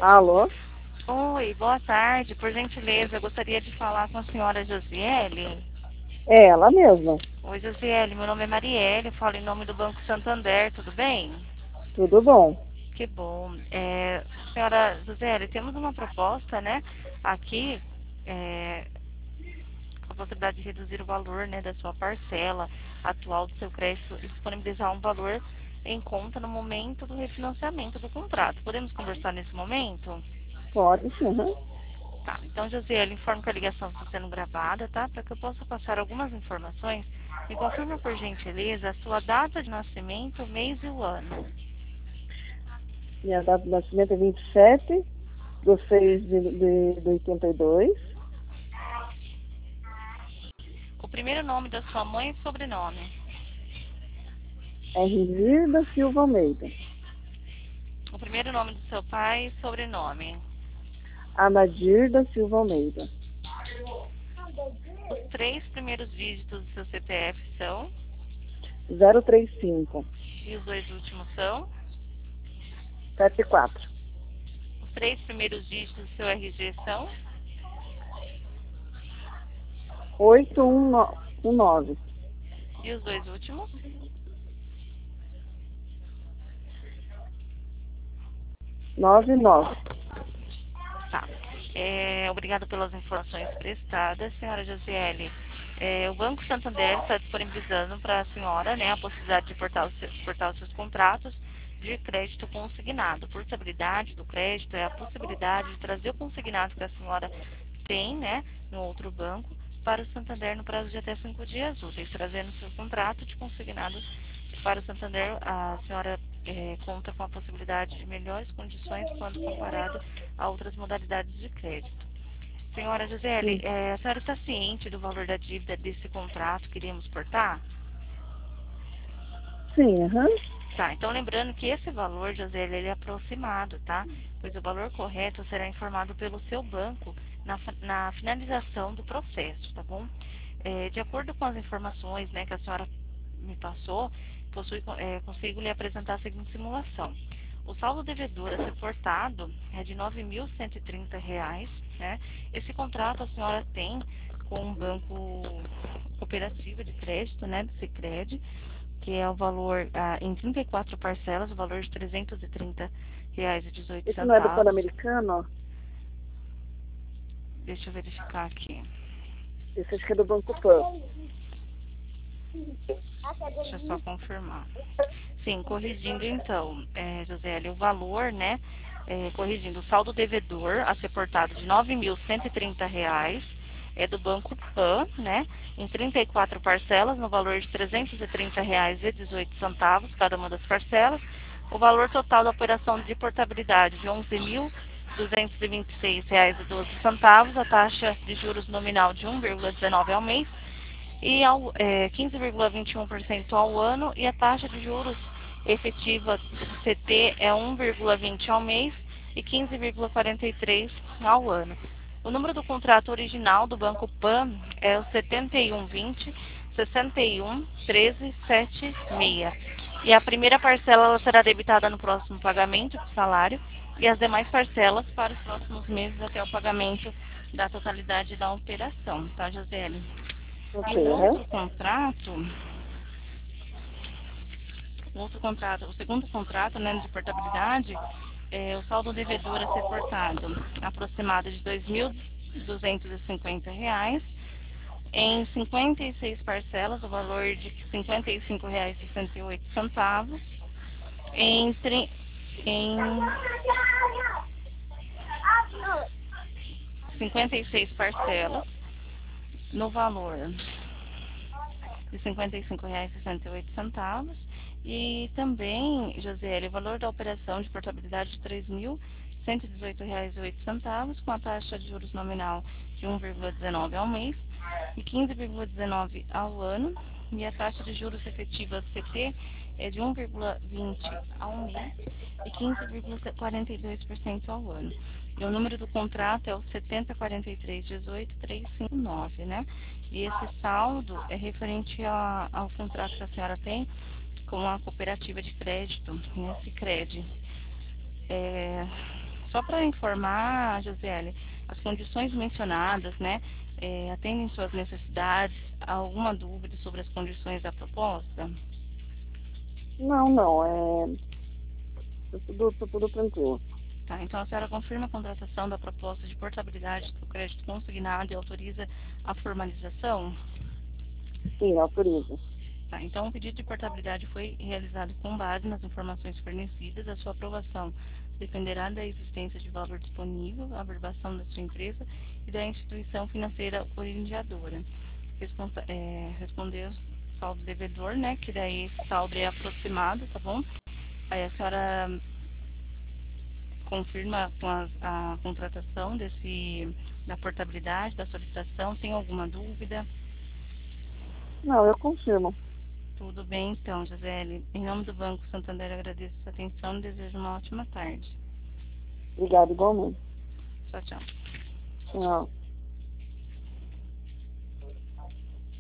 Alô? Oi, boa tarde. Por gentileza, eu gostaria de falar com a senhora Josiele. É ela mesma. Oi, Josiele, meu nome é Marielle, eu falo em nome do Banco Santander, tudo bem? Tudo bom? Que bom. Senhora Josiele, temos uma proposta, né, aqui, é, com a possibilidade de reduzir o valor, né, da sua parcela atual do seu crédito e disponibilizar um valor em conta no momento do refinanciamento do contrato. Podemos conversar nesse momento? Pode sim. Uhum. Tá, então, Josiel, informo que a ligação está sendo gravada, tá? Para que eu possa passar algumas informações. Me confirma, por gentileza, a sua data de nascimento, o mês e o ano. Minha data de nascimento é 27/6 de 82. O primeiro nome da sua mãe e sobrenome. Rimir da Silva Almeida. O primeiro nome do seu pai e sobrenome. Anadir da Silva Almeida. Os três primeiros dígitos do seu CPF são, 035 e os dois últimos são. 74 Os três primeiros dígitos do seu RG são. 8119 E os dois últimos. 99. Tá. Obrigada pelas informações prestadas, senhora Josiele. O Banco Santander está disponibilizando para a senhora, né, a possibilidade de portar os seus contratos de crédito consignado. Portabilidade do crédito é a possibilidade de trazer o consignado que a senhora tem, né, no outro banco, para o Santander no prazo de até 5 dias úteis, trazendo o seu contrato de consignado para o Santander. A senhora conta com a possibilidade de melhores condições quando comparado a outras modalidades de crédito. Senhora Gisele, Sim, a senhora está ciente do valor da dívida desse contrato que iríamos portar? sim, aham. Tá, então lembrando que esse valor, Gisele, ele é aproximado, tá? Pois o valor correto será informado pelo seu banco na finalização do processo, tá bom? De acordo com as informações, né, que a senhora me passou, consigo lhe apresentar a seguinte simulação. O saldo devedor a ser portado é de R$ 9.130, né? Esse contrato a senhora tem com um banco cooperativa de crédito, né, do Sicredi, que é o valor em 34 parcelas, o valor de R$ 330 e 18 Esse não é do centavos. Pan-Americano? Deixa eu verificar aqui. Esse acho que é do Banco Pan. Deixa eu só confirmar. Sim, corrigindo então, José, o valor, né? Corrigindo, o saldo devedor a ser portado de R$ 9.130 é do Banco Pan, né? Em 34 parcelas, no valor de R$ 330 e 18 centavos cada uma das parcelas. O valor total da operação de portabilidade de R$ 11.226,12, a taxa de juros nominal de 1,19 ao mês e 15,21% ao ano, e a taxa de juros efetiva do CT é 1,20 ao mês e 15,43 ao ano. O número do contrato original do Banco Pan é o 7120 61 13 76. E a primeira parcela ela será debitada no próximo pagamento do salário e as demais parcelas para os próximos meses até o pagamento da totalidade da operação, tá, Josiane? Ok, E o aham. outro contrato, o segundo contrato, né, de portabilidade, o saldo devedor a ser portado aproximado de R$ 2.250 em 56 parcelas, o valor de R$ 55,68 em, em 56 parcelas no valor de R$ 55,68. E também, Josiele, o valor da operação de portabilidade de R$ 3.118,08, com a taxa de juros nominal de 1,19 ao mês e 15,19 ao ano. E a taxa de juros efetiva CT é de 1,20 ao mês e 15,42% ao ano. E o número do contrato é o 704318-359, né? E esse saldo é referente ao contrato que a senhora tem com a cooperativa de crédito, né, Sicredi. É, Só para informar, Josiele, as condições mencionadas, né, atendem suas necessidades? Alguma dúvida sobre as condições da proposta? Não, não, tá tudo tranquilo. Tá, então a senhora confirma a contratação da proposta de portabilidade do crédito consignado e autoriza a formalização? Sim, autorizo. Tá, então o pedido de portabilidade foi realizado com base nas informações fornecidas. A sua aprovação dependerá da existência de valor disponível, a averbação da sua empresa e da instituição financeira originadora. Respondeu o saldo devedor, né, que daí esse saldo é aproximado, tá bom? Aí a senhora confirma com a contratação da portabilidade, da solicitação. Tem alguma dúvida? Não, eu confirmo. Tudo bem, então, Gisele. Em nome do Banco Santander, agradeço a sua atenção e desejo uma ótima tarde. Obrigada igualmente. Tchau, tchau. Tchau.